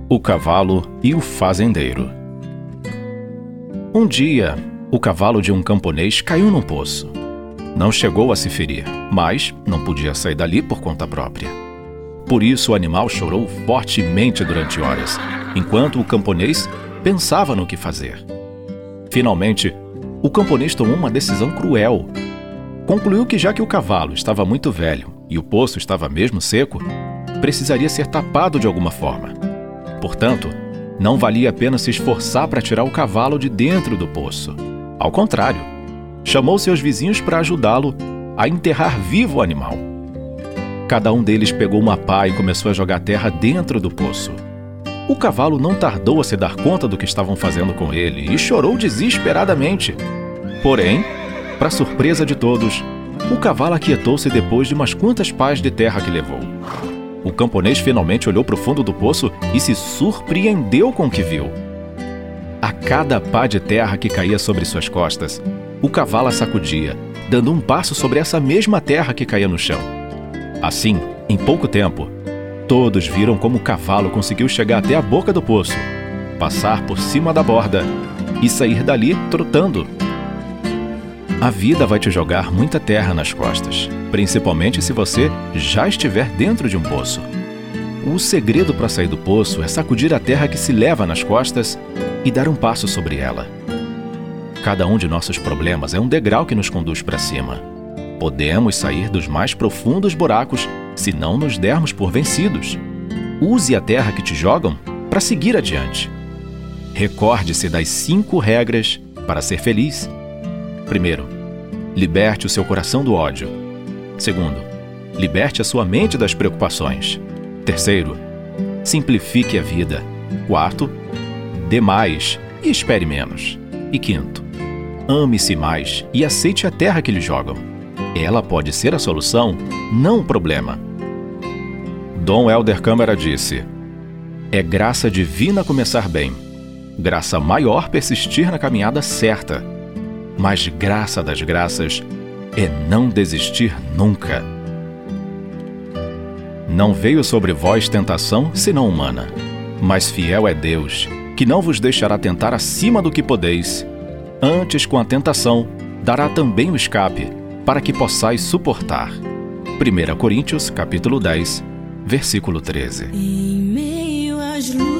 O cavalo e o fazendeiro. Um dia, o cavalo de um camponês caiu num poço. Não chegou a se ferir, mas não podia sair dali por conta própria. Por isso o animal chorou fortemente durante horas, enquanto o camponês pensava no que fazer. Finalmente, o camponês tomou uma decisão cruel. Concluiu que já que o cavalo estava muito velho e o poço estava mesmo seco, precisaria ser tapado de alguma forma. Portanto, não valia a pena se esforçar para tirar o cavalo de dentro do poço. Ao contrário, chamou seus vizinhos para ajudá-lo a enterrar vivo o animal. Cada um deles pegou uma pá e começou a jogar terra dentro do poço. O cavalo não tardou a se dar conta do que estavam fazendo com ele e chorou desesperadamente. Porém, para surpresa de todos, o cavalo aquietou-se depois de umas quantas pás de terra que levou. O camponês finalmente olhou para o fundo do poço e se surpreendeu com o que viu. A cada pá de terra que caía sobre suas costas, o cavalo a sacudia, dando um passo sobre essa mesma terra que caía no chão. Assim, em pouco tempo, todos viram como o cavalo conseguiu chegar até a boca do poço, passar por cima da borda e sair dali trotando. A vida vai te jogar muita terra nas costas, principalmente se você já estiver dentro de um poço. O segredo para sair do poço é sacudir a terra que se leva nas costas e dar um passo sobre ela. Cada um de nossos problemas é um degrau que nos conduz para cima. Podemos sair dos mais profundos buracos se não nos dermos por vencidos. Use a terra que te jogam para seguir adiante. Recorde-se das 5 regras para ser feliz. Primeiro, liberte o seu coração do ódio. Segundo, liberte a sua mente das preocupações. Terceiro, simplifique a vida. Quarto, dê mais e espere menos. E quinto, ame-se mais e aceite a terra que lhe jogam. Ela pode ser a solução, não o problema. Dom Helder Câmara disse: é graça divina começar bem, graça maior persistir na caminhada certa, mas graça das graças é não desistir nunca. Não veio sobre vós tentação senão humana, mas fiel é Deus, que não vos deixará tentar acima do que podeis. Antes, com a tentação, dará também o escape, para que possais suportar. 1 Coríntios, capítulo 10, versículo 13. Em meio às lutas